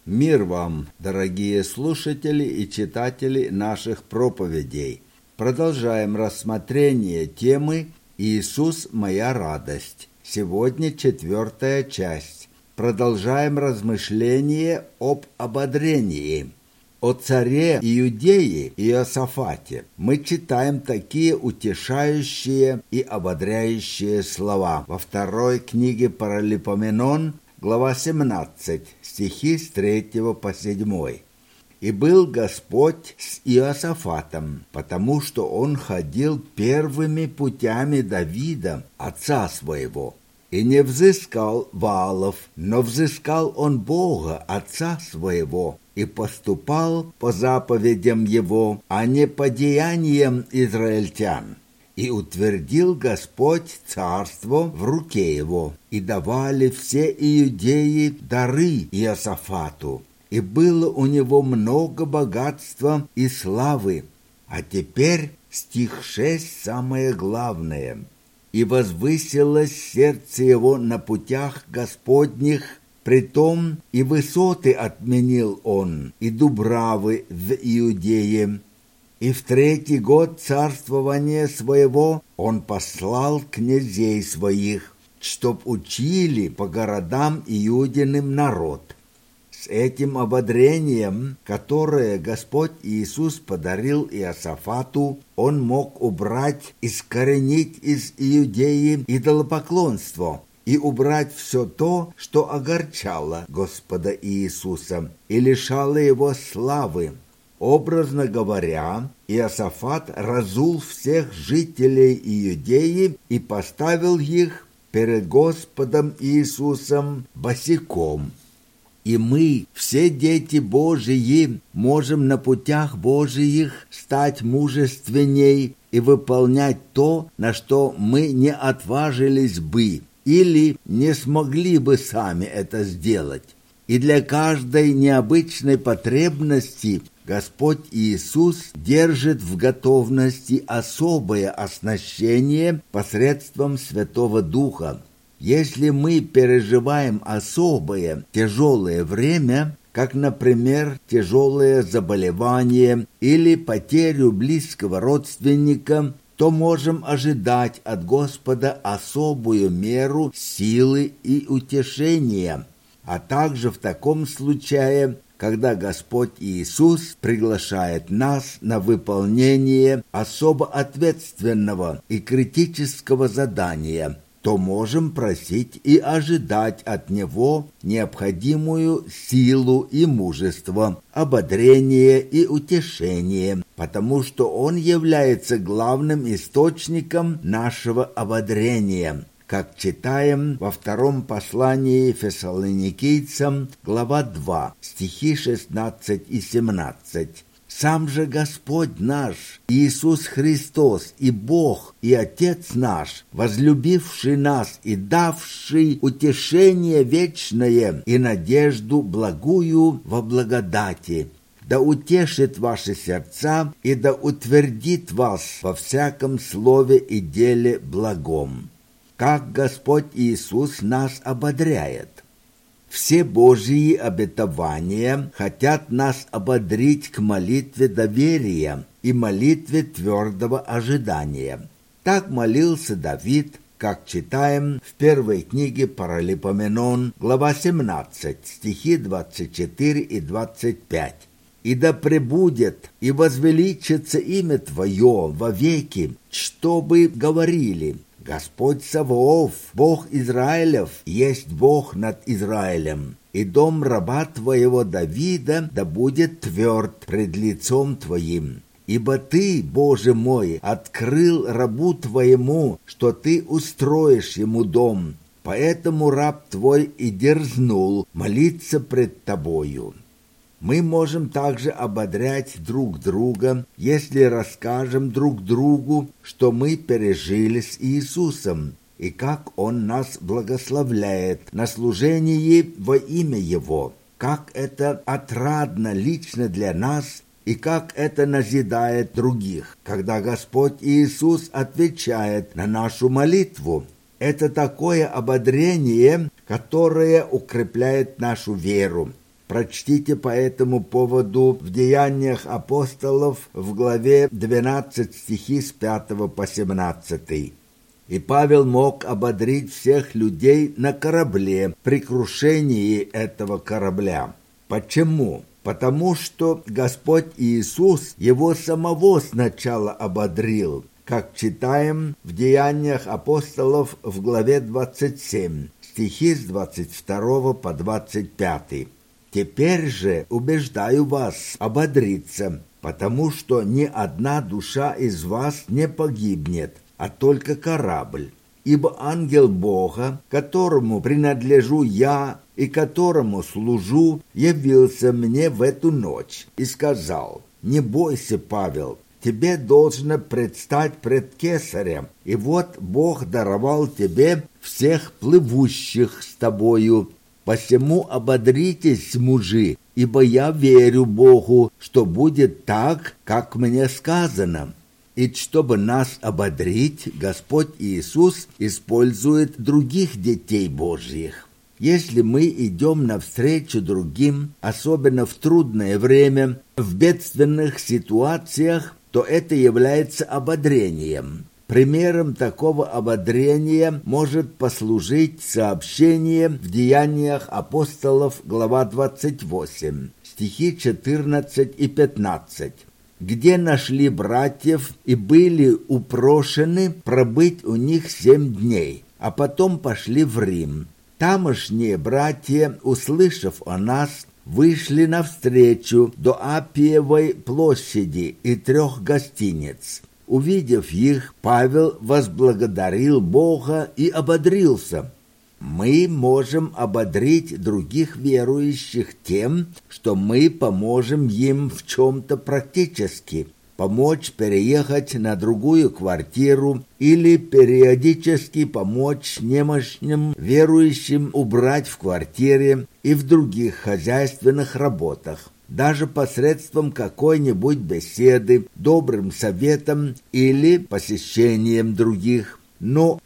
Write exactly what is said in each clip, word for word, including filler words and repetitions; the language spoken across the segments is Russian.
Мир вам, дорогие слушатели и читатели наших проповедей. Продолжаем рассмотрение темы «Иисус – моя радость». Сегодня четвертая часть. Продолжаем размышление об ободрении. О царе Иудеи Иосафате мы читаем такие утешающие и ободряющие слова во второй книге Паралипоменон, глава семнадцать, стихи с третьего по седьмой. «И был Господь с Иосафатом, потому что он ходил первыми путями Давида, отца своего, и не взыскал Ваалов, но взыскал он Бога, отца своего, и поступал по заповедям его, а не по деяниям израильтян. И утвердил Господь царство в руке его, и давали все иудеи дары Иосафату, и было у него много богатства и славы». А теперь стих шесть, самое главное. «И возвысилось сердце его на путях Господних, притом и высоты отменил он, и дубравы в Иудее. И в третий год царствования своего он послал князей своих, чтоб учили по городам Иудиным народ». С этим ободрением, которое Господь Иисус подарил Иосафату, он мог убрать, искоренить из Иудеи идолопоклонство и убрать все то, что огорчало Господа Иисуса и лишало его славы. Образно говоря, Иосафат разул всех жителей Иудеи и поставил их перед Господом Иисусом босиком. И мы, все дети Божии, можем на путях Божиих стать мужественней и выполнять то, на что мы не отважились бы или не смогли бы сами это сделать. И для каждой необычной потребности Господь Иисус держит в готовности особое оснащение посредством Святого Духа. Если мы переживаем особое, тяжелое время, как, например, тяжелое заболевание или потерю близкого родственника, то можем ожидать от Господа особую меру силы и утешения, а также в таком случае, когда Господь Иисус приглашает нас на выполнение особо ответственного и критического задания, то можем просить и ожидать от Него необходимую силу и мужество, ободрение и утешение, потому что Он является главным источником нашего ободрения, как читаем во втором послании Фессалоникийцам, глава два, стихи шестнадцать и семнадцать. «Сам же Господь наш, Иисус Христос, и Бог, и Отец наш, возлюбивший нас и давший утешение вечное и надежду благую во благодати, да утешит ваши сердца и да утвердит вас во всяком слове и деле благом». Как Господь Иисус нас ободряет. Все Божьи обетования хотят нас ободрить к молитве доверия и молитве твердого ожидания. Так молился Давид, как читаем в первой книге Паралипоменон, глава семнадцать, стихи двадцать четыре и двадцать пять. «И да пребудет и возвеличится имя Твое вовеки, чтобы говорили: Господь Саваоф, Бог Израилев, есть Бог над Израилем, и дом раба Твоего Давида да будет тверд пред лицом Твоим. Ибо Ты, Боже мой, открыл рабу Твоему, что Ты устроишь ему дом, поэтому раб Твой и дерзнул молиться пред Тобою». Мы можем также ободрять друг друга, если расскажем друг другу, что мы пережили с Иисусом, и как Он нас благословляет на служении во имя Его, как это отрадно лично для нас и как это назидает других, когда Господь Иисус отвечает на нашу молитву. Это такое ободрение, которое укрепляет нашу веру. Прочтите по этому поводу в Деяниях апостолов в главе двенадцать стихи с пятого по семнадцатый. И Павел мог ободрить всех людей на корабле при крушении этого корабля. Почему? Потому что Господь Иисус его самого сначала ободрил, как читаем в Деяниях апостолов в главе двадцать семь, стихи с двадцать второго по двадцать пятый. «Теперь же убеждаю вас ободриться, потому что ни одна душа из вас не погибнет, а только корабль. Ибо ангел Бога, которому принадлежу я и которому служу, явился мне в эту ночь и сказал: не бойся, Павел, тебе должно предстать пред Кесарем, и вот Бог даровал тебе всех плывущих с тобою. Посему ободритесь, мужи, ибо я верю Богу, что будет так, как мне сказано». И чтобы нас ободрить, Господь Иисус использует других детей Божьих. Если мы идем навстречу другим, особенно в трудное время, в бедственных ситуациях, то это является ободрением. Примером такого ободрения может послужить сообщение в Деяниях апостолов, глава двадцать восемь, стихи четырнадцать и пятнадцать, где нашли братьев и были упрошены пробыть у них семь дней, а потом пошли в Рим. Тамошние братья, услышав о нас, вышли навстречу до Аппиевой площади и трех гостиниц. Увидев их, Павел возблагодарил Бога и ободрился. Мы можем ободрить других верующих тем, что мы поможем им в чем-то практически, помочь переехать на другую квартиру или периодически помочь немощным верующим убрать в квартире и в других хозяйственных работах. Даже посредством какой-нибудь беседы, добрым советом или посещением других. Но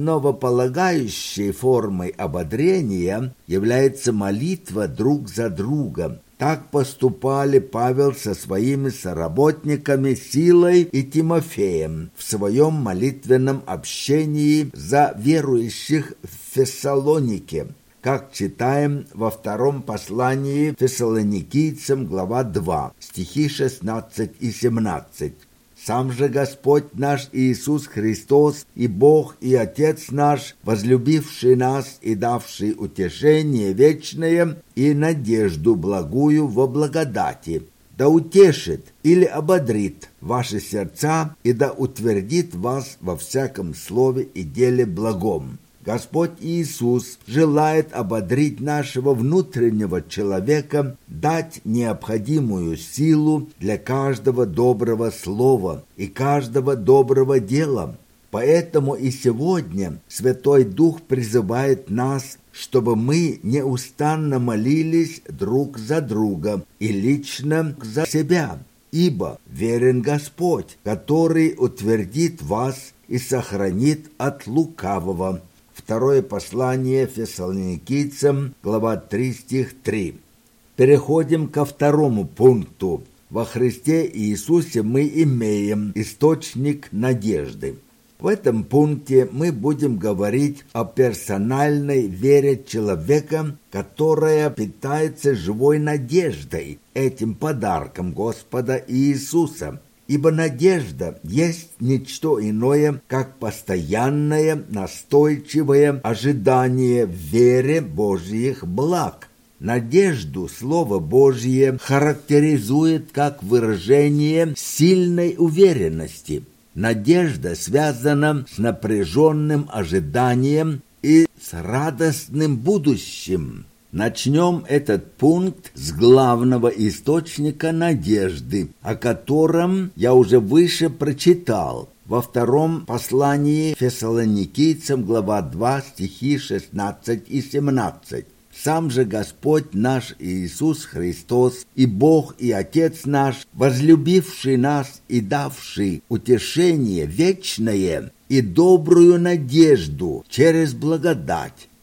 основополагающей формой ободрения является молитва друг за друга. Так поступали Павел со своими соработниками Силой и Тимофеем в своем молитвенном общении за верующих в Фессалонике, как читаем во втором послании Фессалоникийцам, глава два, стихи шестнадцать и семнадцать. «Сам же Господь наш Иисус Христос и Бог и Отец наш, возлюбивший нас и давший утешение вечное и надежду благую во благодати, да утешит или ободрит ваши сердца и да утвердит вас во всяком слове и деле благом». Господь Иисус желает ободрить нашего внутреннего человека, дать необходимую силу для каждого доброго слова и каждого доброго дела. Поэтому и сегодня Святой Дух призывает нас, чтобы мы неустанно молились друг за друга и лично за себя, ибо верен Господь, который утвердит вас и сохранит от лукавого. Второе послание Фессалоникийцам, глава три, стих три. Переходим ко второму пункту. Во Христе Иисусе мы имеем источник надежды. В этом пункте мы будем говорить о персональной вере человека, которая питается живой надеждой, этим подарком Господа Иисуса. Ибо надежда есть ничто иное, как постоянное, настойчивое ожидание в вере Божьих благ. Надежду Слово Божье характеризует как выражение сильной уверенности. Надежда связана с напряженным ожиданием и с радостным будущим. Начнем этот пункт с главного источника надежды, о котором я уже выше прочитал во втором послании Фессалоникийцам, глава два, стихи шестнадцать и семнадцать. «Сам же Господь наш Иисус Христос и Бог и Отец наш, возлюбивший нас и давший утешение вечное и добрую надежду через благодать,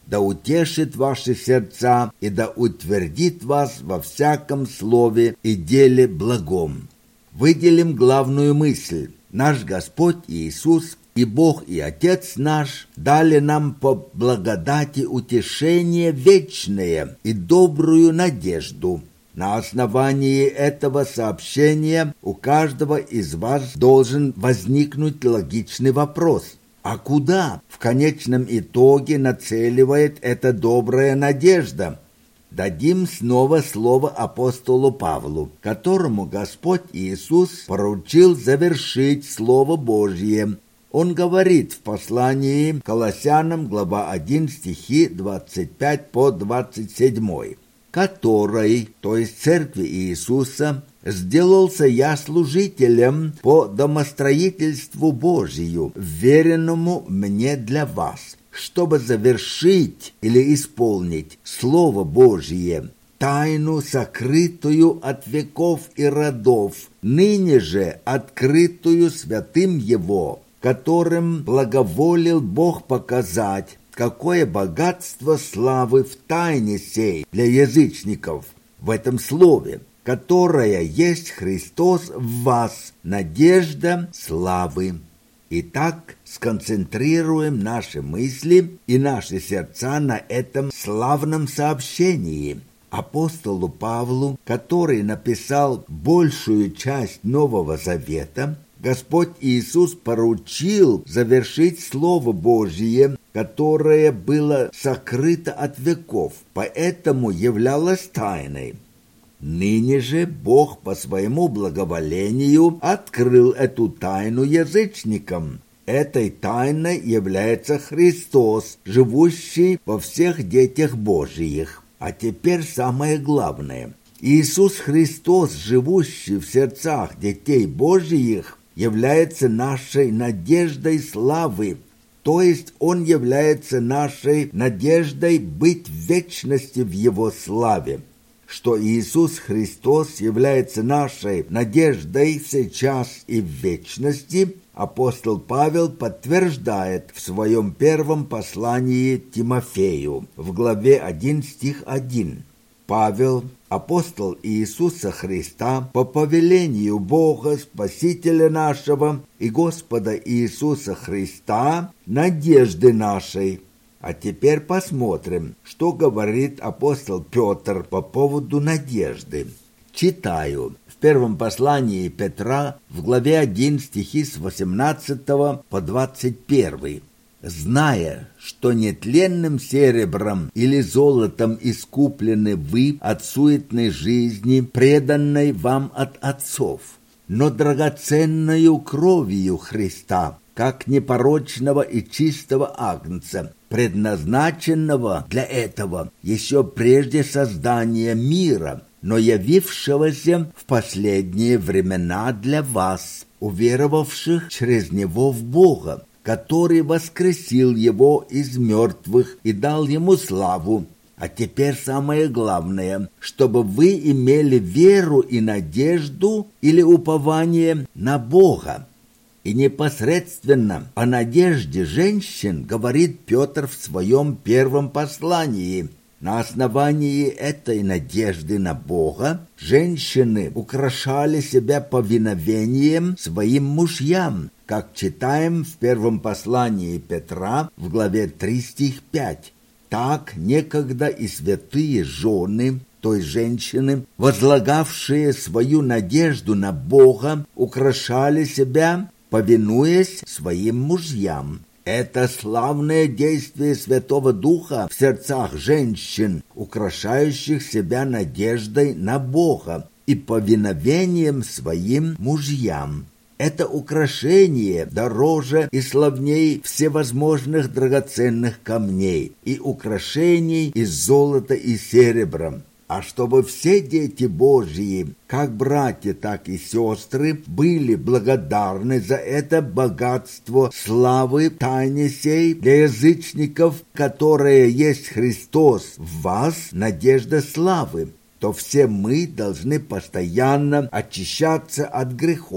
да утешит ваши сердца и да утвердит вас во всяком слове и деле благом. Выделим главную мысль. Наш Господь Иисус и Бог и Отец наш дали нам по благодати утешение вечное и добрую надежду. На основании этого сообщения у каждого из вас должен возникнуть логичный вопрос. А куда в конечном итоге нацеливает эта добрая надежда? Дадим снова слово апостолу Павлу, которому Господь Иисус поручил завершить Слово Божье. Он говорит в послании Колоссянам, глава один, стихи двадцать пять по двадцать семь, «Которой, то есть Церкви Иисуса, сделался я служителем по домостроительству Божию, веренному мне для вас, чтобы завершить или исполнить Слово Божие, тайну, сокрытую от веков и родов, ныне же открытую святым Его, которым благоволил Бог показать, какое богатство славы в тайне сей для язычников, в этом слове, которая есть Христос в вас, надежда славы». Итак, сконцентрируем наши мысли и наши сердца на этом славном сообщении. Апостолу Павлу, который написал большую часть Нового Завета, Господь Иисус поручил завершить Слово Божие, которое было сокрыто от веков, поэтому являлось тайной. Ныне же Бог по своему благоволению открыл эту тайну язычникам. Этой тайной является Христос, живущий во всех детях Божиих. А теперь самое главное. Иисус Христос, живущий в сердцах детей Божиих, является нашей надеждой славы, то есть Он является нашей надеждой быть в вечности в Его славе. Что Иисус Христос является нашей надеждой сейчас и в вечности, апостол Павел подтверждает в своем первом послании Тимофею в главе один, стих один. Павел, апостол Иисуса Христа, по повелению Бога, Спасителя нашего и Господа Иисуса Христа, надежды нашей. А теперь посмотрим, что говорит апостол Петр по поводу надежды. Читаю в первом послании Петра в главе один, стихи с восемнадцатого по двадцать первый. «Зная, что нетленным серебром или золотом искуплены вы от суетной жизни, преданной вам от отцов, но драгоценною кровью Христа, как непорочного и чистого агнца, предназначенного для этого еще прежде создания мира, но явившегося в последние времена для вас, уверовавших через Него в Бога, который воскресил Его из мертвых и дал Ему славу. А теперь самое главное, чтобы вы имели веру и надежду или упование на Бога. И непосредственно о надежде женщин говорит Петр в своем первом послании. На основании этой надежды на Бога женщины украшали себя повиновением своим мужьям, как читаем в первом послании Петра в главе три, стих пять. Так некогда и святые жены, то есть женщины, возлагавшие свою надежду на Бога, украшали себя, повинуясь своим мужьям. Это славное действие Святого Духа в сердцах женщин, украшающих себя надеждой на Бога и повиновением своим мужьям. Это украшение дороже и славней всевозможных драгоценных камней и украшений из золота и серебра. А чтобы все дети Божьи, как братья, так и сестры, были благодарны за это богатство славы тайны сей для язычников, которое есть Христос в вас, надежда славы, то все мы должны постоянно очищаться от грехов,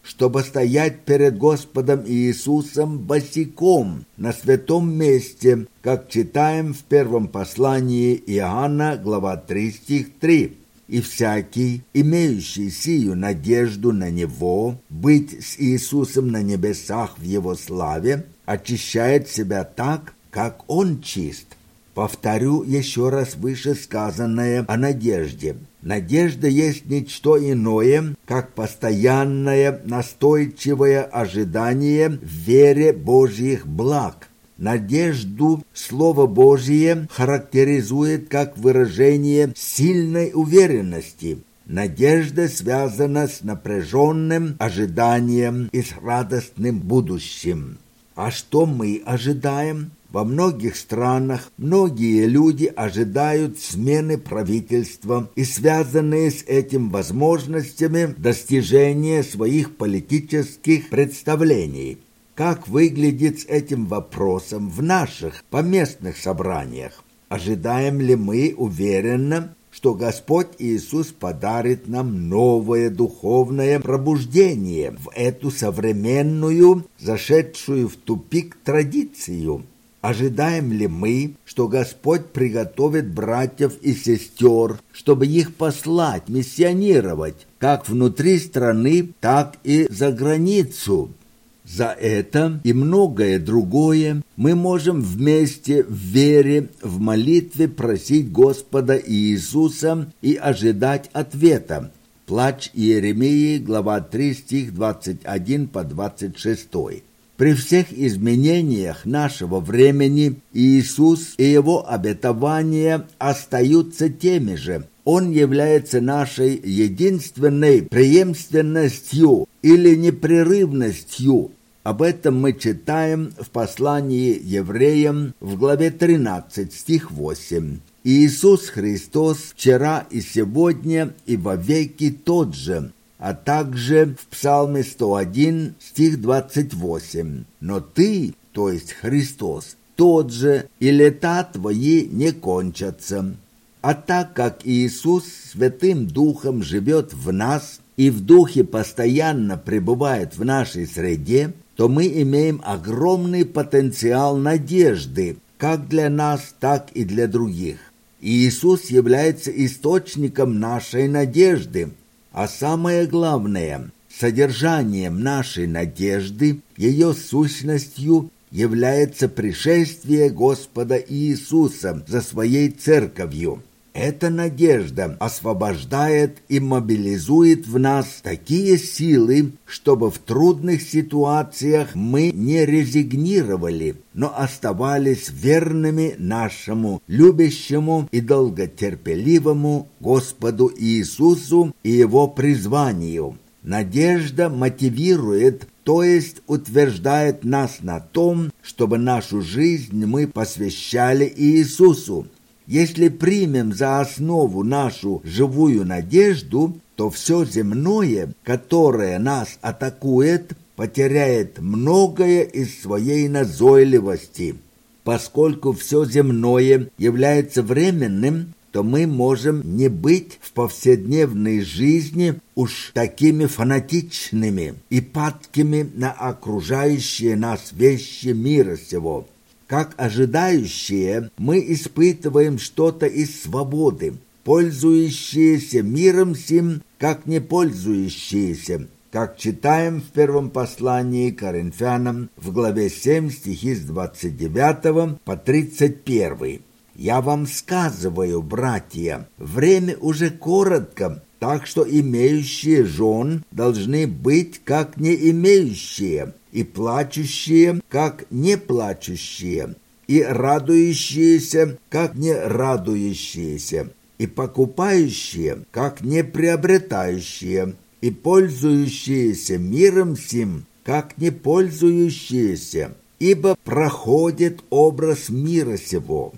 чтобы стоять перед Господом Иисусом босиком на святом месте, как читаем в первом послании Иоанна, глава три, стих три. «И всякий, имеющий сию надежду на Него, быть с Иисусом на небесах в Его славе, очищает себя так, как Он чист». Повторю еще раз вышесказанное о надежде. Надежда есть ничто иное, как постоянное, настойчивое ожидание в вере Божьих благ. Надежду Слово Божие характеризует как выражение сильной уверенности. Надежда связана с напряженным ожиданием и с радостным будущим. А что мы ожидаем? Во многих странах многие люди ожидают смены правительства и связанные с этим возможностями достижения своих политических представлений. Как выглядит с этим вопросом в наших поместных собраниях? Ожидаем ли мы уверенно, что Господь Иисус подарит нам новое духовное пробуждение в эту современную, зашедшую в тупик традицию? Ожидаем ли мы, что Господь приготовит братьев и сестер, чтобы их послать, миссионировать, как внутри страны, так и за границу? За это и многое другое мы можем вместе в вере, в молитве просить Господа Иисуса и ожидать ответа. Плач Иеремии, глава три, стих двадцать один по двадцать шесть. При всех изменениях нашего времени Иисус и Его обетования остаются теми же. Он является нашей единственной преемственностью или непрерывностью. Об этом мы читаем в послании евреям в главе тринадцать, стих восемь. «Иисус Христос вчера и сегодня и вовеки тот же». А также в Псалме сто один, стих двадцать восемь. «Но ты, то есть Христос, тот же, и лета твои не кончатся». А так как Иисус Святым Духом живет в нас и в Духе постоянно пребывает в нашей среде, то мы имеем огромный потенциал надежды, как для нас, так и для других. Иисус является источником нашей надежды. А самое главное, содержанием нашей надежды, ее сущностью является пришествие Господа Иисуса за Своей Церковью. Эта надежда освобождает и мобилизует в нас такие силы, чтобы в трудных ситуациях мы не резигнировали, но оставались верными нашему любящему и долготерпеливому Господу Иисусу и Его призванию. Надежда мотивирует, то есть утверждает нас на том, чтобы нашу жизнь мы посвящали Иисусу. Если примем за основу нашу живую надежду, то все земное, которое нас атакует, потеряет многое из своей назойливости. Поскольку все земное является временным, то мы можем не быть в повседневной жизни уж такими фанатичными и падкими на окружающие нас вещи мира сего. Как ожидающие, мы испытываем что-то из свободы, пользующиеся миром сим, как не пользующиеся, как читаем в первом послании к Коринфянам в главе семь, стихи с двадцать девятого по тридцать первый. «Я вам сказываю, братья, время уже коротко, так что имеющие жен должны быть как не имеющие, и плачущие, как не плачущие, и радующиеся, как не радующиеся, и покупающие, как не приобретающие, и пользующиеся миром сим, как не пользующиеся, ибо проходит образ мира сего».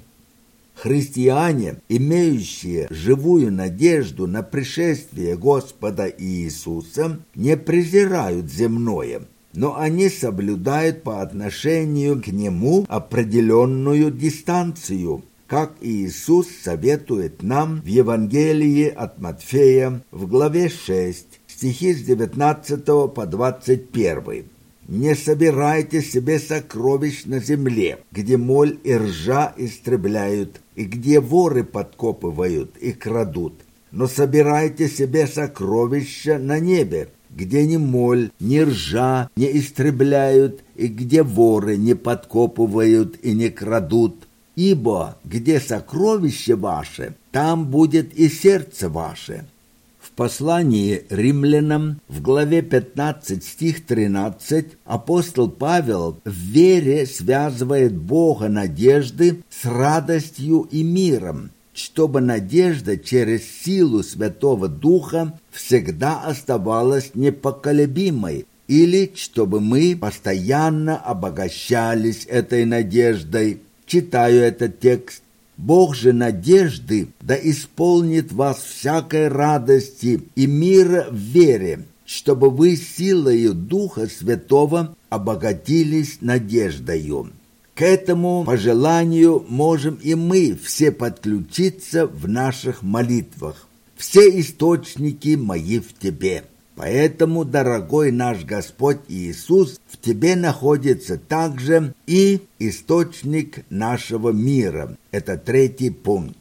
Христиане, имеющие живую надежду на пришествие Господа Иисуса, не презирают земное, но они соблюдают по отношению к Нему определенную дистанцию, как Иисус советует нам в Евангелии от Матфея в главе шесть, стихи с девятнадцатого по двадцать первый. «Не собирайте себе сокровищ на земле, где моль и ржа истребляют, и где воры подкопывают и крадут. Но собирайте себе сокровища на небе, где ни моль, ни ржа не истребляют, и где воры не подкопывают и не крадут. Ибо где сокровище ваше, там будет и сердце ваше». В послании римлянам в главе пятнадцать, стих тринадцать, апостол Павел в вере связывает Бога надежды с радостью и миром, чтобы надежда через силу Святого Духа всегда оставалась непоколебимой, или чтобы мы постоянно обогащались этой надеждой. Читаю этот текст. «Бог же надежды да исполнит вас всякой радости и мира в вере, чтобы вы силою Духа Святого обогатились надеждою». К этому пожеланию можем и мы все подключиться в наших молитвах. «Все источники мои в Тебе». Поэтому, дорогой наш Господь Иисус, в Тебе находится также и источник нашего мира. Это третий пункт.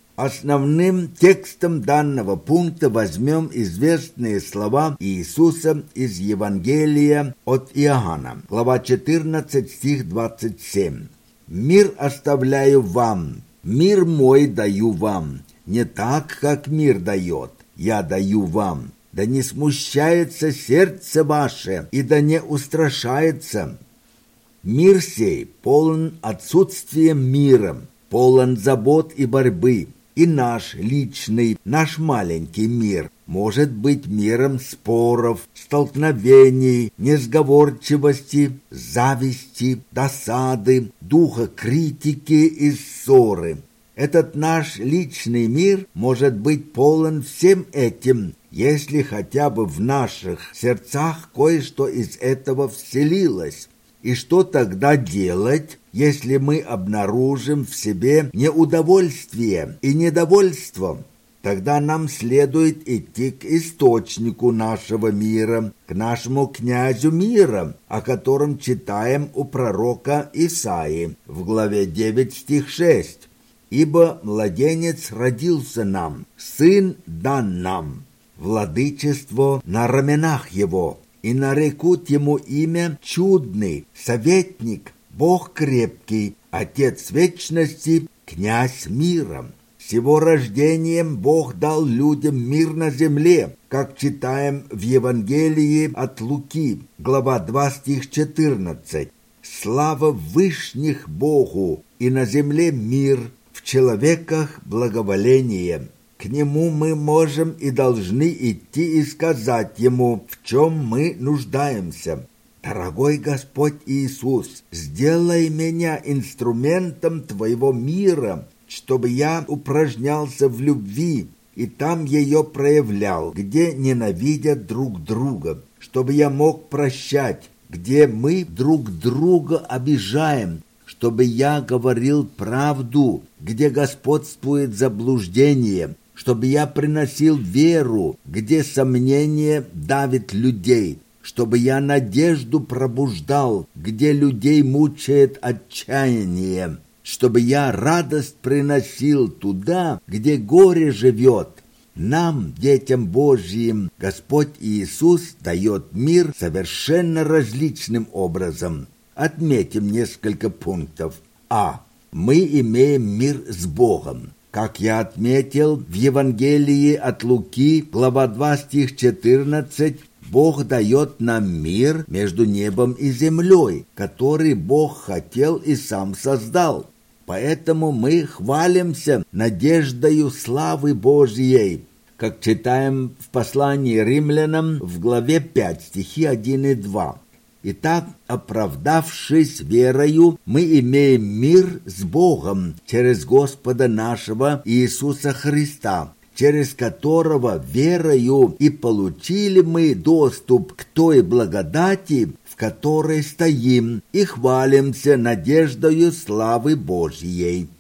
Основным текстом данного пункта возьмем известные слова Иисуса из Евангелия от Иоанна, глава четырнадцать, стих двадцать семь. «Мир оставляю вам, мир мой даю вам, не так, как мир дает, я даю вам. Да не смущается сердце ваше, и да не устрашается. Мир сей полон отсутствием мира, полон забот и борьбы, и наш личный, наш маленький мир может быть миром споров, столкновений, несговорчивости, зависти, досады, духа критики и ссоры. Этот наш личный мир может быть полон всем этим, если хотя бы в наших сердцах кое-что из этого вселилось. И что тогда делать, если мы обнаружим в себе неудовольствие и недовольство? Тогда нам следует идти к источнику нашего мира, к нашему князю мира, о котором читаем у пророка Исаии в главе девять, стих шесть. «Ибо младенец родился нам, сын дан нам, владычество на раменах его, и нарекут ему имя чудный, советник, Бог крепкий, Отец вечности, князь мира». С его рождением Бог дал людям мир на земле, как читаем в Евангелии от Луки, глава два, стих четырнадцать. «Слава вышних Богу, и на земле мир, в человеках благоволение». К Нему мы можем и должны идти и сказать Ему, в чем мы нуждаемся. «Дорогой Господь Иисус, сделай меня инструментом Твоего мира, чтобы я упражнялся в любви и там ее проявлял, где ненавидят друг друга, чтобы я мог прощать, где мы друг друга обижаем, чтобы я говорил правду, где господствует заблуждение, чтобы я приносил веру, где сомнение давит людей, чтобы я надежду пробуждал, где людей мучает отчаяние, чтобы я радость приносил туда, где горе живет. Нам, детям Божьим, Господь Иисус дает мир совершенно различным образом. Отметим несколько пунктов. А. Мы имеем мир с Богом. Как я отметил в Евангелии от Луки, глава два, стих четырнадцать, Бог дает нам мир между небом и землей, который Бог хотел и сам создал. Поэтому мы хвалимся надеждою славы Божьей, как читаем в послании римлянам в главе пять, стихи один и два. Итак, оправдавшись верою, мы имеем мир с Богом через Господа нашего Иисуса Христа, через которого верою и получили мы доступ к той благодати, в которой стоим и хвалимся надеждою славы Божьей.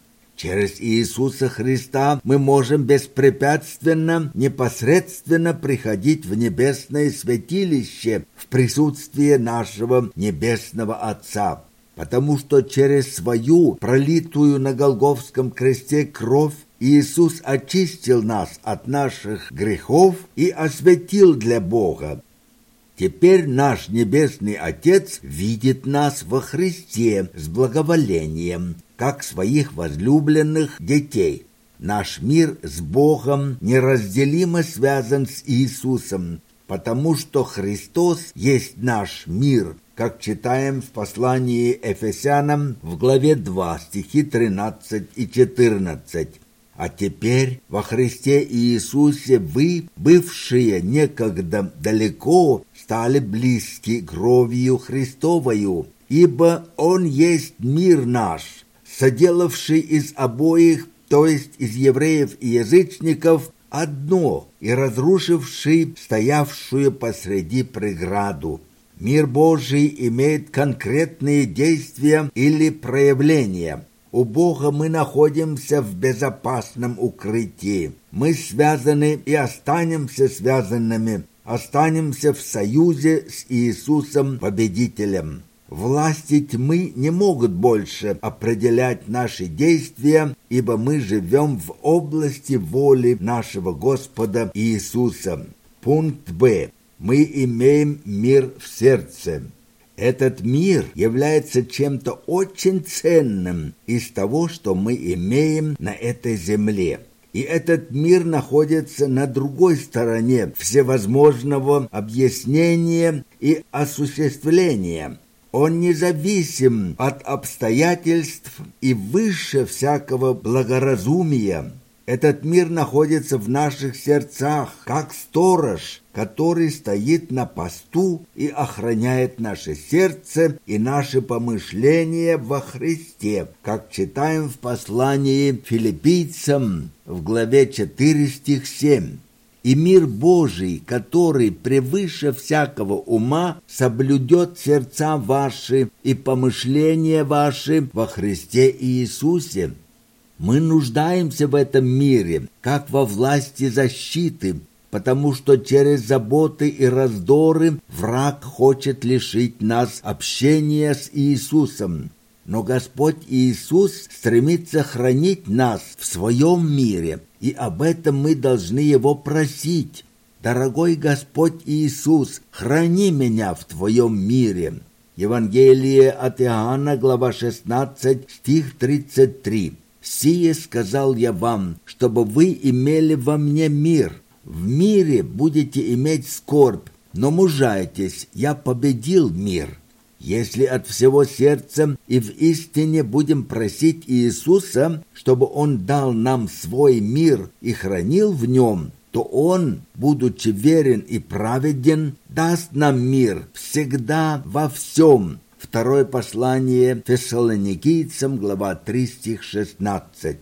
Через Иисуса Христа мы можем беспрепятственно, непосредственно приходить в небесное святилище в присутствии нашего Небесного Отца, потому что через свою пролитую на Голгофском кресте кровь Иисус очистил нас от наших грехов и осветил для Бога. Теперь наш Небесный Отец видит нас во Христе с благоволением, как своих возлюбленных детей. Наш мир с Богом неразделимо связан с Иисусом, потому что Христос есть наш мир, как читаем в послании Ефесянам в главе два, стихи тринадцать и четырнадцать. А теперь во Христе Иисусе вы, бывшие некогда далеко, стали близки кровью Христовою, ибо Он есть мир наш, соделавший из обоих, то есть из евреев и язычников, одно и разрушивший стоявшую посреди преграду. Мир Божий имеет конкретные действия или проявления. У Бога мы находимся в безопасном укрытии. Мы связаны и останемся связанными, останемся в союзе с Иисусом Победителем. Власти тьмы не могут больше определять наши действия, ибо мы живем в области воли нашего Господа Иисуса. Пункт Б. Мы имеем мир в сердце. Этот мир является чем-то очень ценным из того, что мы имеем на этой земле. И этот мир находится на другой стороне всевозможного объяснения и осуществления. Он независим от обстоятельств и выше всякого благоразумия. Этот мир находится в наших сердцах, как сторож, который стоит на посту и охраняет наше сердце и наши помышления во Христе, как читаем в послании Филиппийцам в главе четыре, стих семь. «И мир Божий, который превыше всякого ума, соблюдет сердца ваши и помышления ваши во Христе Иисусе». Мы нуждаемся в этом мире, как во власти защиты, потому что через заботы и раздоры враг хочет лишить нас общения с Иисусом. Но Господь Иисус стремится хранить нас в своем мире, и об этом мы должны Его просить. «Дорогой Господь Иисус, храни меня в Твоем мире». Евангелие от Иоанна, глава шестнадцать, стих тридцать три. «Сие сказал я вам, чтобы вы имели во мне мир. В мире будете иметь скорбь, но мужайтесь, я победил мир». Если от всего сердца и в истине будем просить Иисуса, чтобы Он дал нам свой мир и хранил в нем, то Он, будучи верен и праведен, даст нам мир всегда во всем. Второе послание Фессалоникийцам, глава три, стих шестнадцать.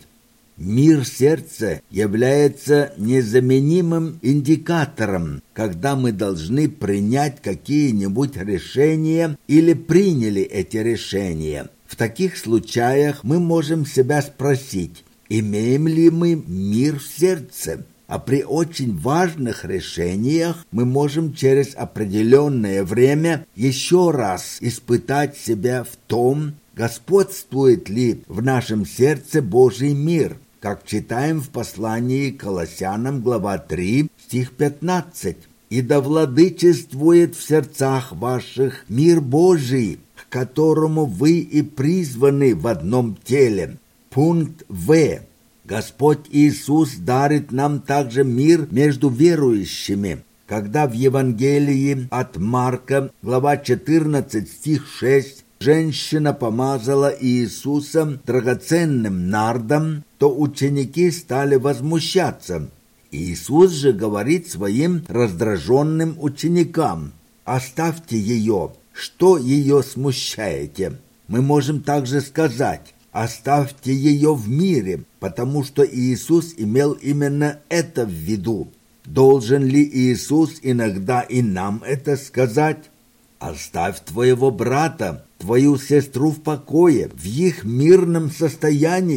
Мир сердца является незаменимым индикатором, когда мы должны принять какие-нибудь решения или приняли эти решения. В таких случаях мы можем себя спросить, имеем ли мы мир в сердце? А при очень важных решениях мы можем через определенное время еще раз испытать себя в том, господствует ли в нашем сердце Божий мир, как читаем в послании к Колоссянам, глава три, стих пятнадцать. «И да владычествует в сердцах ваших мир Божий, к которому вы и призваны в одном теле». Пункт В. Господь Иисус дарит нам также мир между верующими, когда в Евангелии от Марка, глава четырнадцать, стих шесть, женщина помазала Иисуса драгоценным нардом, то ученики стали возмущаться. Иисус же говорит своим раздраженным ученикам: «Оставьте ее, что ее смущаете?» Мы можем также сказать: «Оставьте ее в мире», потому что Иисус имел именно это в виду. Должен ли Иисус иногда и нам это сказать? «Оставь твоего брата, твою сестру в покое, в их мирном состоянии,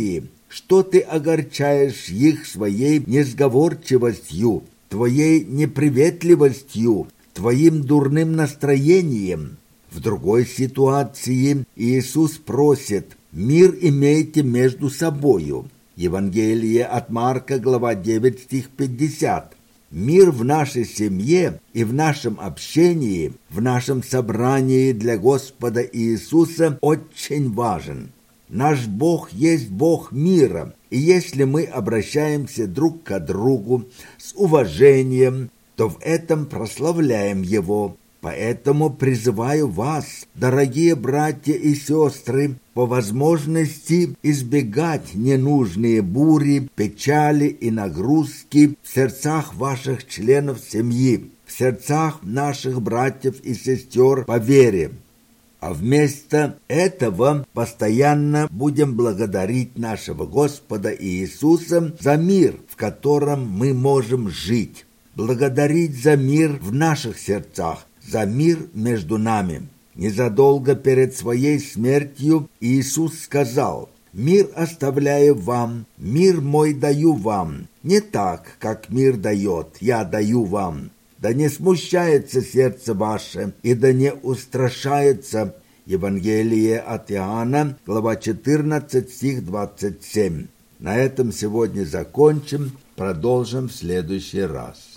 Что ты огорчаешь их своей несговорчивостью, твоей неприветливостью, твоим дурным настроением? В другой ситуации Иисус просит: «Мир имейте между собою». Евангелие от Марка, глава девять, стих пятьдесят. Мир в нашей семье и в нашем общении, в нашем собрании для Господа Иисуса очень важен. Наш Бог есть Бог мира, и если мы обращаемся друг к другу с уважением, то в этом прославляем Его. Поэтому призываю вас, дорогие братья и сестры, по возможности избегать ненужные бури, печали и нагрузки в сердцах ваших членов семьи, в сердцах наших братьев и сестер по вере. А вместо этого постоянно будем благодарить нашего Господа Иисуса за мир, в котором мы можем жить. Благодарить за мир в наших сердцах, за мир между нами. Незадолго перед своей смертью Иисус сказал: «Мир оставляю вам, мир мой даю вам, не так, как мир дает, я даю вам. Да не смущается сердце ваше, и да не устрашается». Евангелие от Иоанна, глава четырнадцать, стих двадцать семь. На этом сегодня закончим, продолжим в следующий раз.